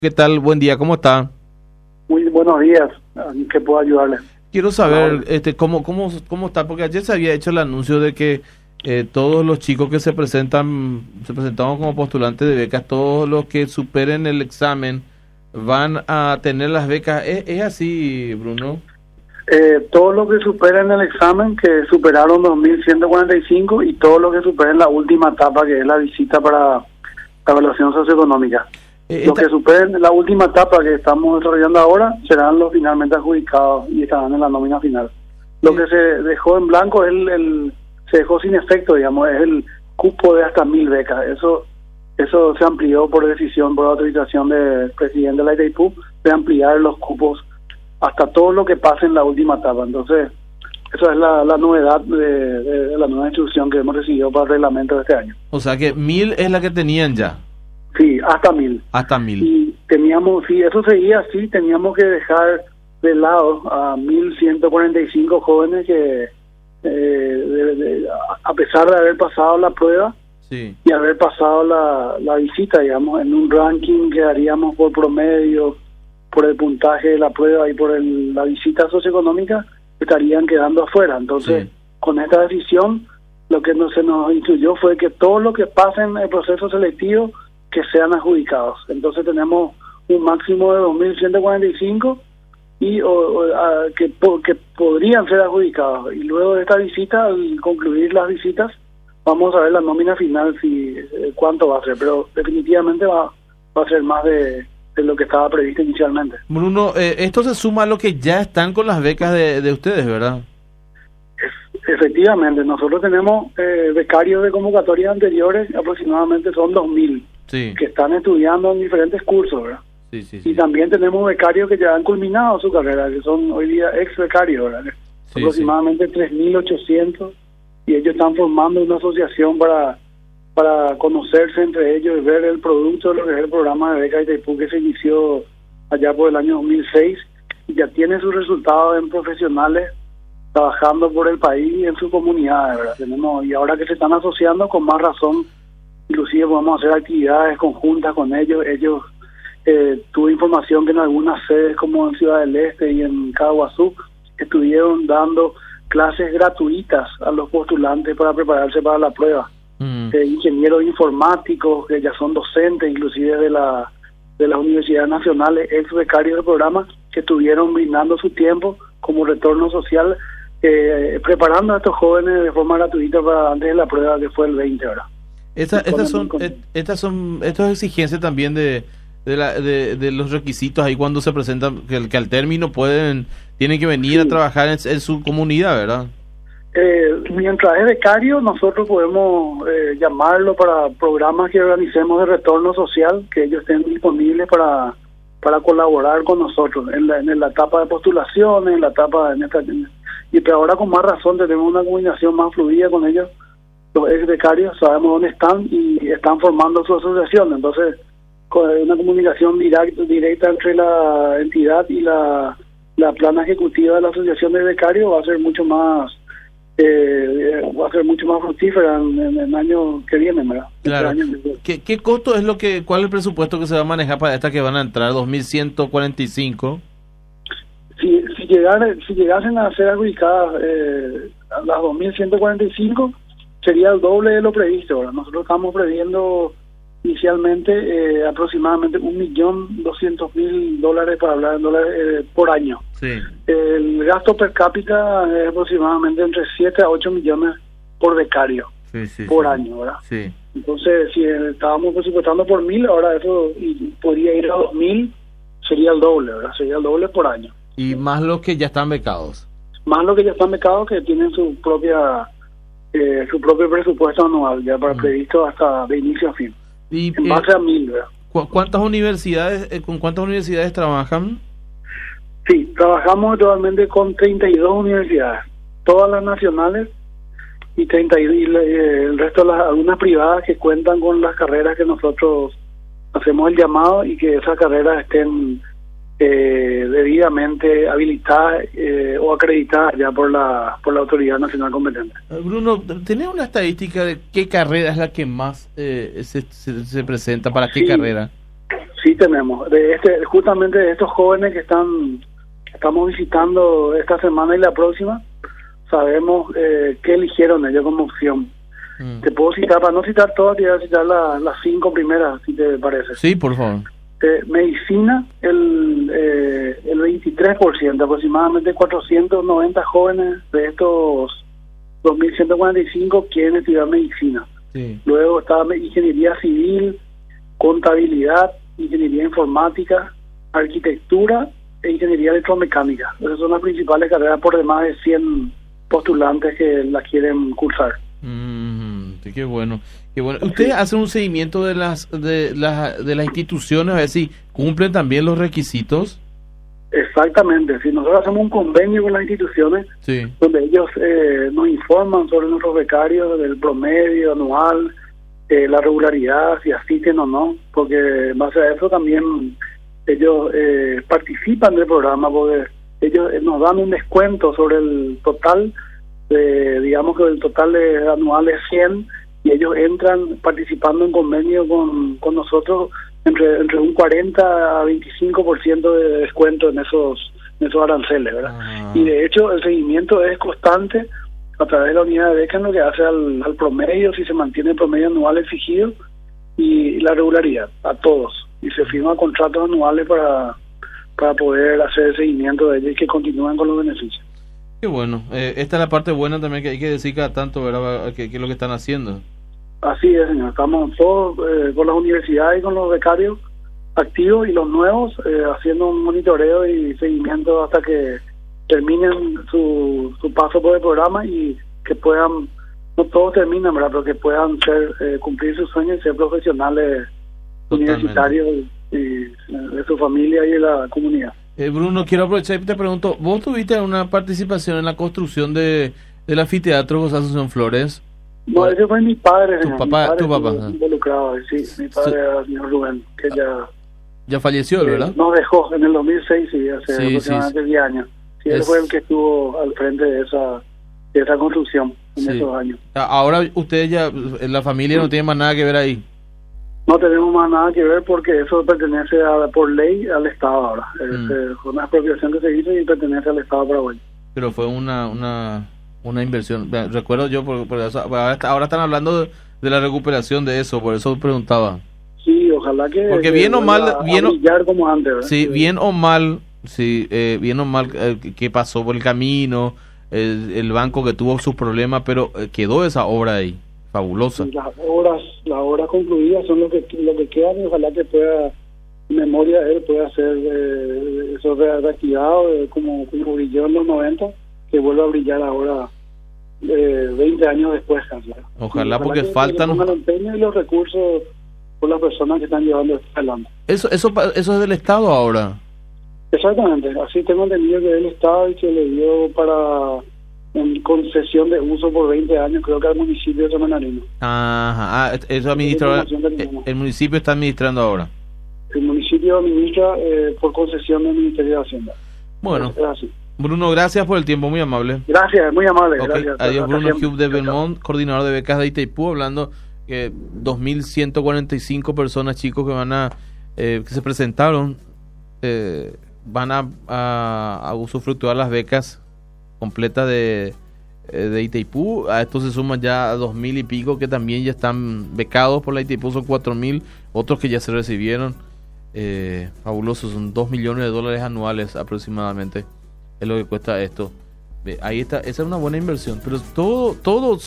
¿Qué tal? Buen día, ¿cómo está? Muy buenos días, ¿en qué puedo ayudarle? Quiero saber cómo está, porque ayer se había hecho el anuncio de que todos los chicos que se presentaban como postulantes de becas, todos los que superen el examen van a tener las becas. ¿Es así, Bruno? Todos los que superen el examen, que superaron 2.145, y todos los que superen la última etapa, que es la visita para la evaluación socioeconómica. Los que superen la última etapa que estamos desarrollando ahora serán los finalmente adjudicados y estarán en la nómina final. Lo que se dejó en blanco se dejó sin efecto, digamos, es el cupo de hasta 1.000 becas. Eso se amplió por decisión, por autorización del presidente de la Itaipu, de ampliar los cupos hasta todo lo que pase en la última etapa. Entonces, esa es la novedad de la nueva instrucción que hemos recibido para el reglamento de este año. O sea que 1.000 es la que tenían ya. Sí, hasta 1.000. Hasta 1.000. Y teníamos, si eso seguía así, teníamos que dejar de lado a 1.145 jóvenes que, a pesar de haber pasado la prueba, sí, y haber pasado la visita, digamos, en un ranking que haríamos por promedio, por el puntaje de la prueba y por la visita socioeconómica, estarían quedando afuera. Entonces, sí, con esta decisión, lo que se nos instruyó fue que todo lo que pase en el proceso selectivo, que sean adjudicados. Entonces tenemos un máximo de 2.145 y que podrían ser adjudicados. Y luego de esta visita, al concluir las visitas, vamos a ver la nómina final, cuánto va a ser, pero definitivamente va a ser más de lo que estaba previsto inicialmente. Bruno, esto se suma a lo que ya están con las becas de ustedes, ¿verdad? Efectivamente, nosotros tenemos becarios de convocatorias anteriores, aproximadamente son 2.000, sí, que están estudiando en diferentes cursos, ¿verdad? Sí, sí, Y sí. también tenemos becarios que ya han culminado su carrera, que son hoy día ex becarios, ¿verdad? Sí, Aproximadamente 3.800, y ellos están formando una asociación para conocerse entre ellos y ver el producto de lo que es el programa de beca Itaipu, que se inició allá por el año 2006, y ya tiene sus resultados en profesionales trabajando por el país y en su comunidad, ¿verdad? Y ahora que se están asociando, con más razón, inclusive podemos hacer actividades conjuntas con ellos. Tuve información que en algunas sedes, como en Ciudad del Este y en Caguazú, estuvieron dando clases gratuitas a los postulantes para prepararse para la prueba. Ingenieros informáticos, que ya son docentes, inclusive de las universidades nacionales, ex becarios del programa, que estuvieron brindando su tiempo como retorno social, preparando a estos jóvenes de forma gratuita para antes de la prueba, que fue el 20 horas. Estas son exigencias también de los requisitos ahí cuando se presentan, que al término tienen que venir a trabajar en su comunidad, ¿verdad? Mientras es becario, nosotros podemos llamarlo para programas que organicemos de retorno social, que ellos estén disponibles para colaborar con nosotros en la etapa de postulaciones, pero ahora con más razón tenemos una comunicación más fluida con ellos. Los ex becarios sabemos dónde están y están formando su asociación, entonces con una comunicación directa entre la entidad y la plana ejecutiva de la asociación de becarios va a ser mucho más fructífera en el año que viene, ¿verdad? Claro. ¿Qué costo es cuál es el presupuesto que se va a manejar para estas que van a entrar, 2.145? Si llegasen a ser adjudicadas a las 2.145, sería el doble de lo previsto, ¿verdad? Nosotros estamos previendo inicialmente aproximadamente $1.200.000, para hablar en dólares, por año. Sí. El gasto per cápita es aproximadamente entre 7 a 8 millones por becario, por año, ¿verdad? Sí. Entonces, si estábamos presupuestando por 1.000, ahora eso podría ir a 2.000, sería el doble, ¿verdad? Sería el doble por año. Y más los que ya están becados. Más los que ya están becados, que tienen su propio presupuesto anual, ya para previsto hasta de inicio a fin. Y, en base a 1.000, ¿verdad? ¿Con cuántas universidades trabajan? Sí, trabajamos actualmente con 32 universidades, todas las nacionales, y el resto de algunas privadas que cuentan con las carreras que nosotros hacemos el llamado, y que esas carreras estén debidamente habilitadas o acreditadas ya por la autoridad nacional competente. Bruno, ¿tenés una estadística de qué carrera es la que más se presenta? ¿Para qué carrera? Sí tenemos, justamente de estos jóvenes que estamos visitando esta semana y la próxima, sabemos qué eligieron ellos como opción. Te puedo citar, para no citar todas, te voy a citar las 5 primeras, si te parece. Sí, por favor. Medicina, el 23%, aproximadamente 490 jóvenes de estos 2.145 quieren estudiar medicina. Sí. Luego está ingeniería civil, contabilidad, ingeniería informática, arquitectura e ingeniería electromecánica. Esas son las principales carreras por demás de 100 postulantes que la quieren cursar. Sí, qué bueno. Qué bueno. ¿Ustedes hacen un seguimiento de las instituciones a ver si cumplen también los requisitos? Exactamente. Si nosotros hacemos un convenio con las instituciones, sí, donde ellos nos informan sobre nuestros becarios, del promedio anual, la regularidad, si asisten o no, porque en base a eso también ellos participan del programa, porque ellos nos dan un descuento sobre el total, digamos que el total de anual es 100, y ellos entran participando en convenio con nosotros entre un 40 a 25% de descuento en esos aranceles, ¿verdad? Y de hecho el seguimiento es constante a través de la unidad de becas, lo que hace al promedio, si se mantiene el promedio anual exigido, y la regularidad a todos, y se firman contratos anuales para poder hacer el seguimiento de ellos y que continúen con los beneficios. Qué bueno. Esta es la parte buena también que hay que decir cada tanto, ¿verdad? Que es lo que están haciendo. Así es, señor. Estamos todos con las universidades y con los becarios activos y los nuevos haciendo un monitoreo y seguimiento hasta que terminen su paso por el programa y que puedan, no todos terminan, ¿verdad?, pero que puedan cumplir sus sueños y ser profesionales universitarios y de su familia y de la comunidad. Bruno, quiero aprovechar y te pregunto, ¿vos tuviste una participación en la construcción del anfiteatro José Asunción Flores? No, ese fue mi padre. ¿Tu papá? Involucrado, sí, mi padre era el señor Rubén, que ya falleció, ¿verdad? Nos dejó en el 2006, sí, hace aproximadamente 10 años. Sí, él fue el que estuvo al frente de esa construcción en esos años. Ahora ustedes ya, la familia no tiene más nada que ver ahí. No tenemos más nada que ver porque eso pertenece por ley al Estado ahora. Fue una expropiación que se hizo y pertenece al Estado paraguayo. Pero fue una inversión. Recuerdo yo, por eso, ahora están hablando de la recuperación de eso, por eso preguntaba. Sí, ojalá que... Porque bien o mal... como antes, ¿verdad? Sí, bien o mal, que pasó por el camino, el banco que tuvo sus problemas, pero quedó esa obra ahí, fabulosa. Sí, las obras concluidas son lo que quedan, y ojalá que pueda, en memoria de él, pueda ser eso reactivado, como brilló en los 90, que vuelva a brillar ahora 20 años después. Ojalá porque faltan... el empeño y los recursos por las personas que están llevando esto adelante. Eso es del Estado ahora. Exactamente, así tengo entendido que del Estado y que le dio en concesión de uso por 20 años, creo que al municipio de San Bernardino. Ajá, eso administra, el municipio está administrando ahora. El municipio administra por concesión del Ministerio de Hacienda. Bueno, es así. Bruno, gracias por el tiempo, muy amable. Gracias, muy amable. Okay. Gracias. Adiós, Bruno Hugh de Belmont, coordinador de becas de Itaipú, hablando que 2.145 personas, chicos, que se presentaron, van a usufructuar las becas completas de Itaipú. A esto se suman ya 2.000 y pico que también ya están becados por la Itaipú, son 4.000, otros que ya se recibieron. Fabuloso, son $2 millones anuales aproximadamente, es lo que cuesta esto. Ahí está, esa es una buena inversión, pero todo